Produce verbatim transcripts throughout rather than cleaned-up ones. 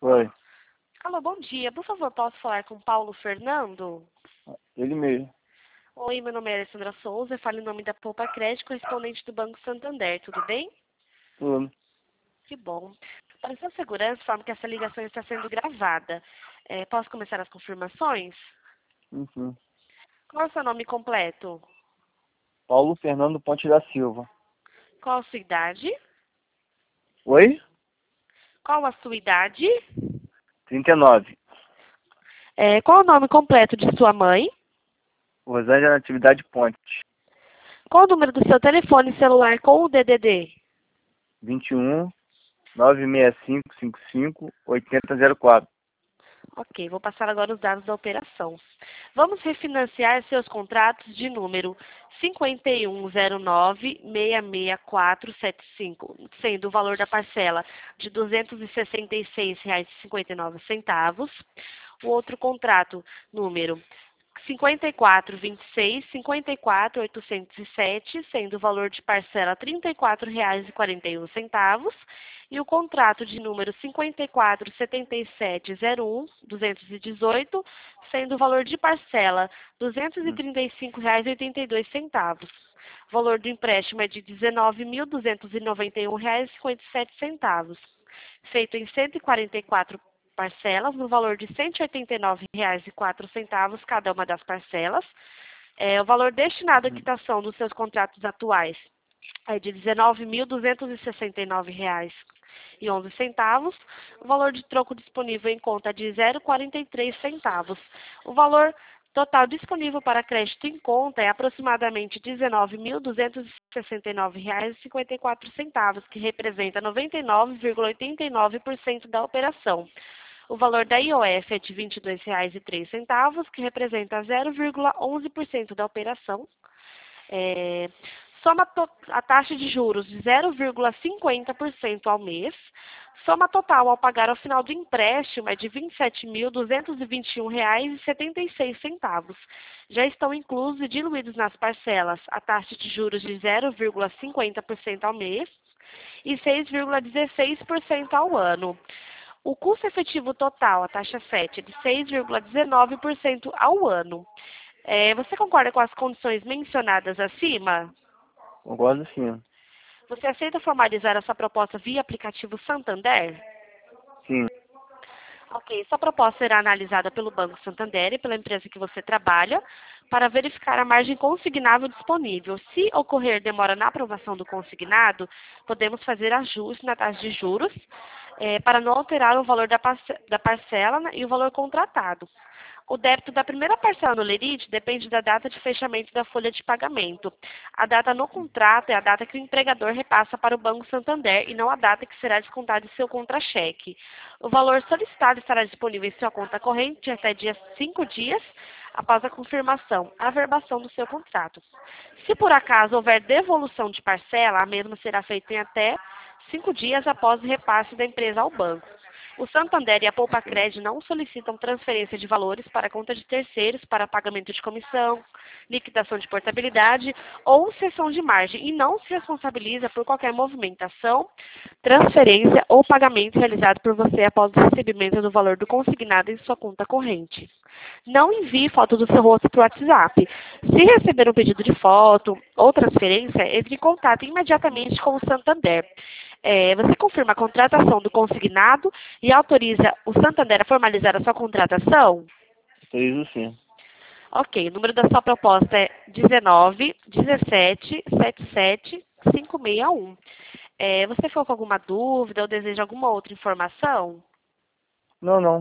Oi, Alô, bom dia. Por favor, posso falar com Paulo Fernando? ele mesmo. Oi, meu nome é Alessandra Souza, eu falo em nome da Poupa Crédito, correspondente do Banco Santander, tudo bem? Tudo. Que bom. Para sua segurança, informo que essa ligação está sendo gravada. É, posso começar as confirmações? Uhum. Qual é o seu nome completo? Paulo Fernando Ponte da Silva. Qual a sua idade? Oi? Qual a sua idade? trinta e nove. É, qual o nome completo de sua mãe? Rosângela Natividade Ponte. Qual o número do seu telefone celular com o D D D? vinte e um, nove seis cinco cinco cinco, oito zero zero quatro. Ok, vou passar agora os dados da operação. Vamos refinanciar seus contratos de número cinco um zero nove, seis seis quatro sete cinco, sendo o valor da parcela de duzentos e sessenta e seis reais e cinquenta e nove centavos. O outro contrato, número cinquenta e quatro vinte e seis, cinquenta e quatro oitocentos e sete, sendo o valor de parcela trinta e quatro reais e quarenta e um centavos, e o contrato de número cinquenta e quatro setenta e sete zero um, duzentos e dezoito, sendo o valor de parcela duzentos e trinta e cinco reais e oitenta e dois centavos. O valor do empréstimo é de dezenove mil duzentos e noventa e um reais e cinquenta e sete centavos, feito em cento e quarenta e quatro parcelas no valor de cento e oitenta e nove reais e quatro centavos cada uma das parcelas. É, o valor destinado à quitação dos seus contratos atuais é de dezenove mil duzentos e sessenta e nove reais e onze centavos. O valor de troco disponível em conta é de zero vírgula quarenta e três centavos. O valor total disponível para crédito em conta é aproximadamente dezenove mil duzentos e sessenta e nove reais e cinquenta e quatro centavos, que representa noventa e nove vírgula oitenta e nove por cento da operação. O valor da I O F é de vinte e dois reais e três centavos, que representa zero vírgula onze por cento da operação. É, soma a taxa de juros de zero vírgula cinquenta por cento ao mês. Soma total ao pagar ao final do empréstimo é de vinte e sete mil duzentos e vinte e um reais e setenta e seis centavos. Já estão inclusos e diluídos nas parcelas a taxa de juros de zero vírgula cinquenta por cento ao mês e seis vírgula dezesseis por cento ao ano. O custo efetivo total, a taxa F E T, é de seis vírgula dezenove por cento ao ano. É, você concorda com as condições mencionadas acima? Concordo sim. Você aceita formalizar essa proposta via aplicativo Santander? Sim. Ok, sua proposta será analisada pelo Banco Santander e pela empresa que você trabalha para verificar a margem consignável disponível. Se ocorrer demora na aprovação do consignado, podemos fazer ajuste na taxa de juros eh, para não alterar o valor da, parce da parcela, né, e o valor contratado. O débito da primeira parcela no Lerite depende da data de fechamento da folha de pagamento. A data no contrato é a data que o empregador repassa para o Banco Santander e não a data que será descontada em seu contra-cheque. O valor solicitado estará disponível em sua conta corrente até dia cinco dias após a confirmação, a averbação do seu contrato. Se por acaso houver devolução de parcela, a mesma será feita em até cinco dias após o repasse da empresa ao banco. O Santander e a Poupa Crédito não solicitam transferência de valores para conta de terceiros para pagamento de comissão, liquidação de portabilidade ou cessão de margem e não se responsabiliza por qualquer movimentação, transferência ou pagamento realizado por você após o recebimento do valor do consignado em sua conta corrente. Não envie foto do seu rosto para o WhatsApp. Se receber um pedido de foto ou transferência, entre em contato imediatamente com o Santander. É, você confirma a contratação do consignado e autoriza o Santander a formalizar a sua contratação? Autorizo sim. Ok, o número da sua proposta é dezenove, dezessete, setenta e sete, quinhentos e sessenta e um. É, você ficou com alguma dúvida ou deseja alguma outra informação? Não, não.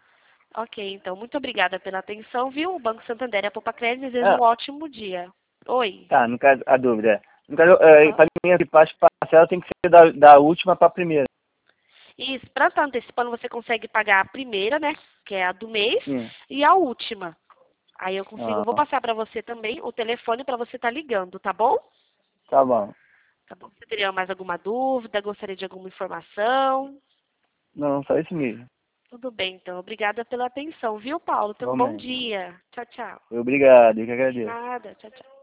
Ok, então, muito obrigada pela atenção, viu? O Banco Santander e a Poupa Crédito desejam um Ah, ótimo dia. Oi. tá, no caso, a dúvida é. No caso, é, Aham. para mim, a parte parcela tem que ser da, da última para a primeira. Isso, para estar antecipando, você consegue pagar a primeira, né? Que é a do mês, Sim. e a última. Aí eu consigo, vou Ah, passar para você também o telefone para você estar ligando, tá bom? tá bom. Tá bom. Você teria mais alguma dúvida? Gostaria de alguma informação? Não, só isso mesmo. Tudo bem, então. Obrigada pela atenção, viu, Paulo? Tenha um bom Igualmente. dia. Tchau, tchau. Obrigado, eu que De agradeço. nada. Tchau, tchau.